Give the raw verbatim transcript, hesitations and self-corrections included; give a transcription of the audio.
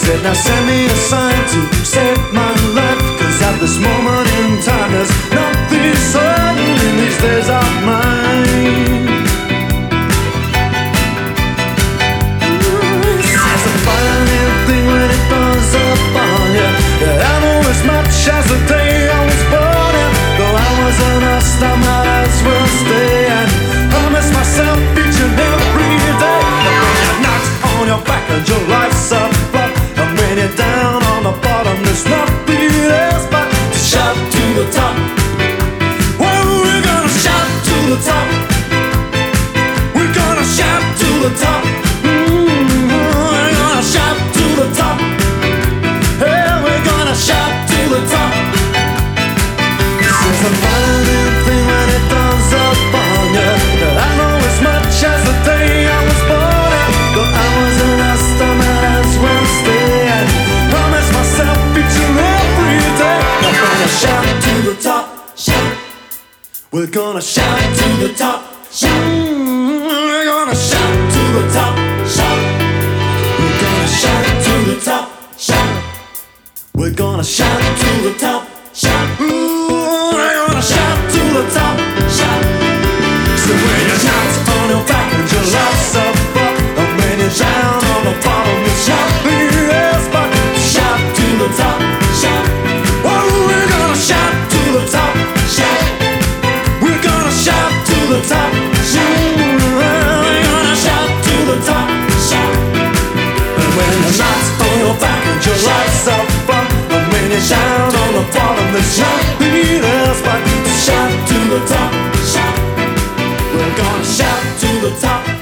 said, now send me a sign to save my life, cause at this moment in time there's nothing certain in these days of mine. It's a funny thing when it does upon you, that I know as much as the day I was born in. Though I wasn't a star, my eyes will stay, and I miss myself each and every day. And when you're knocked on your back and your life's up, and when you're down on the bottom, there's nothing else but to shout to the top. Well, we're gonna shout to the top. We're gonna shout to the top. Mm-hmm. We're gonna shout to the top. Hey, we're gonna shout to the top. It's a funny thing when it dawns upon you, that I know as much as the day I was born in. Though I wasn't a star, my eyes will stay, and promise myself each and every day. I'm gonna shout to the top, shout. We're gonna shout to the top, shout. Mm, we're gonna shout to the top, shout. We're gonna shout to the top, shout. We're gonna shout to the top, shout. Ooh, we're gonna shout to the top, shout. So when you're knocked on your back and your life's up, and when you're down on the bottom, you shout the yes, but shout to the top, shout. Oh, we're gonna shout to the top, shout. We're gonna shout to the top, shout. We're gonna shout to the top, shout. And when you're knocked on your back and your life's up, and when you're down on the bottom, there's nothing else but shout to the top, shout. We're gonna shout to the top.